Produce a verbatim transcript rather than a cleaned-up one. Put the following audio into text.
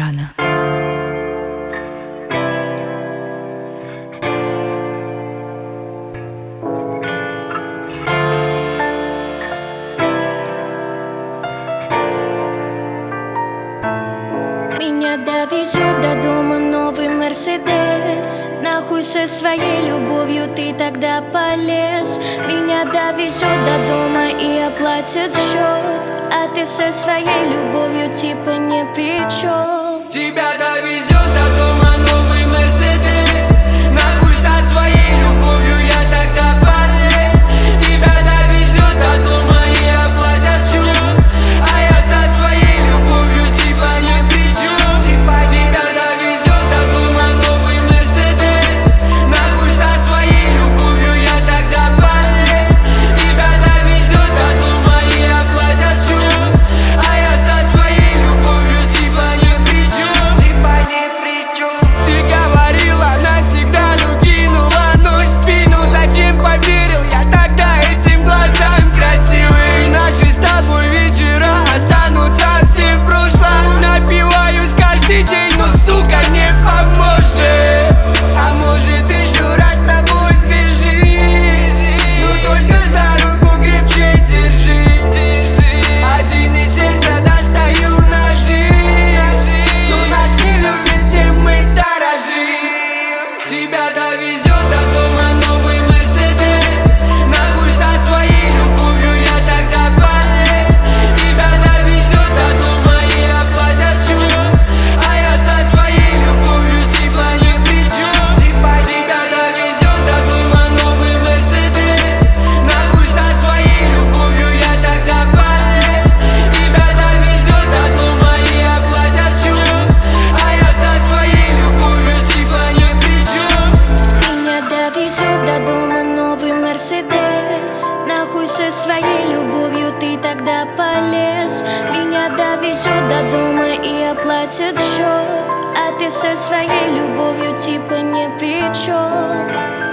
рано. Меня довезет до дома новый Мерседес. Нахуй со своей любовью ты тогда полез. Меня довезет до дома и оплатит счет, а ты со своей любовью типа не при чем. Тебя довезет до дома новый Мерседес. Нахуй со своей любовью я тогда полез. Тебя довезет до дома и оплатят счет, а я со своей любовью типа не при чем. Тебя довезет до дома новый Мерседес. Нахуй со своей любовью я тогда полез. Тебя довезет до дома и оплатят счет, а я со своей любовью типа не при чем. Типа не при чем. Ты говорила навсегда, ну кинула нож в спину. Зачем поверил я тогда этим глазам красивым? Наши с тобой вечера останутся все в прошлом. Напиваюсь каждый день, но сука не поможет. А может еще раз с тобой сбежишь? Ну только за руку крепче держи, держи. Один из сердца достаю ножи. Но нас не любят, тем мы дорожим. Тебя довезет до дома новый Мерседес. Нахуй со своей любовью я тогда полез. Тебя довезет до дома и оплатят счет, а я со своей любовью типа не при чем. Тебя довезет до дома новый Мерседес. Нахуй со своей любовью я тогда полез. Тебя довезет до дома и оплатят счет, а я со своей любовью типа не при чем. Меня довезет до дома новый Мерседес. Нахуй со своей любовью ты тогда полез. Меня довезет до дома и оплатит счет, а ты со своей любовью типа не при чем.